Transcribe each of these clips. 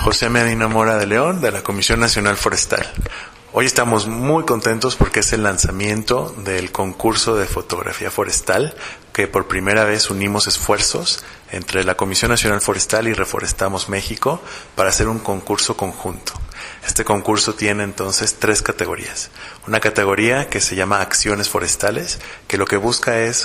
José Medina Mora de León, de la Comisión Nacional Forestal. Hoy estamos muy contentos porque es el lanzamiento del concurso de fotografía forestal, que por primera vez unimos esfuerzos entre la Comisión Nacional Forestal y Reforestamos México para hacer un concurso conjunto. Este concurso tiene entonces 3 categorías. Una categoría que se llama Acciones Forestales, que lo que busca es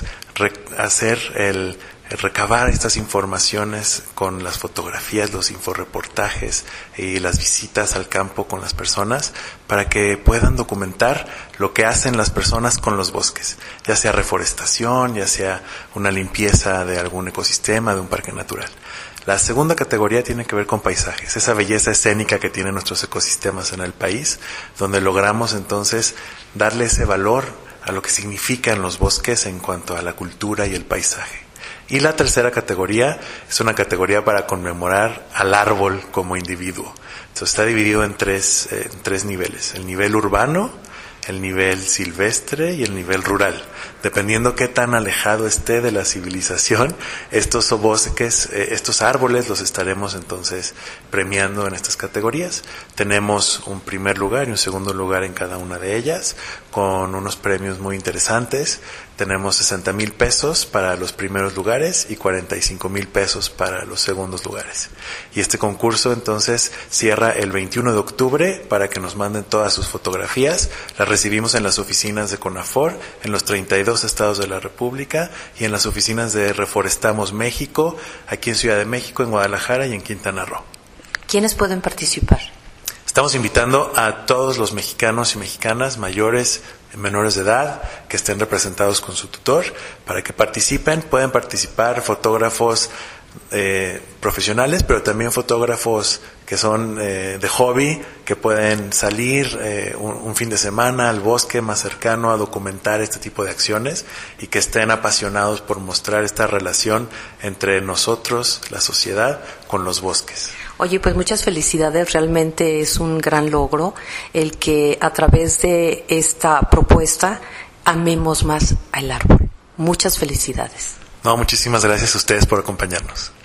recabar estas informaciones con las fotografías, los inforeportajes y las visitas al campo con las personas para que puedan documentar lo que hacen las personas con los bosques, ya sea reforestación, ya sea una limpieza de algún ecosistema, de un parque natural. La segunda categoría tiene que ver con paisajes, esa belleza escénica que tienen nuestros ecosistemas en el país, donde logramos entonces darle ese valor a lo que significan los bosques en cuanto a la cultura y el paisaje. Y la tercera categoría es una categoría para conmemorar al árbol como individuo. Entonces está dividido en tres niveles: el nivel urbano, el nivel silvestre y el nivel rural. Dependiendo qué tan alejado esté de la civilización, estos bosques, estos árboles los estaremos entonces premiando en estas categorías. Tenemos un primer lugar y un segundo lugar en cada una de ellas, con unos premios muy interesantes. Tenemos 60,000 pesos para los primeros lugares y 45,000 pesos para los segundos lugares. Y este concurso entonces cierra el 21 de octubre para que nos manden todas sus fotografías. Las recibimos en las oficinas de CONAFOR, en los 32 estados de la República, y en las oficinas de Reforestamos México, aquí en Ciudad de México, en Guadalajara y en Quintana Roo. ¿Quiénes pueden participar? Estamos invitando a todos los mexicanos y mexicanas mayores, menores de edad, que estén representados con su tutor, para que participen. Pueden participar fotógrafos profesionales, pero también fotógrafos que son de hobby, que pueden salir un fin de semana al bosque más cercano a documentar este tipo de acciones y que estén apasionados por mostrar esta relación entre nosotros, la sociedad, con los bosques. Oye, pues muchas felicidades, realmente es un gran logro el que a través de esta propuesta amemos más al árbol. Muchas felicidades. No, muchísimas gracias a ustedes por acompañarnos.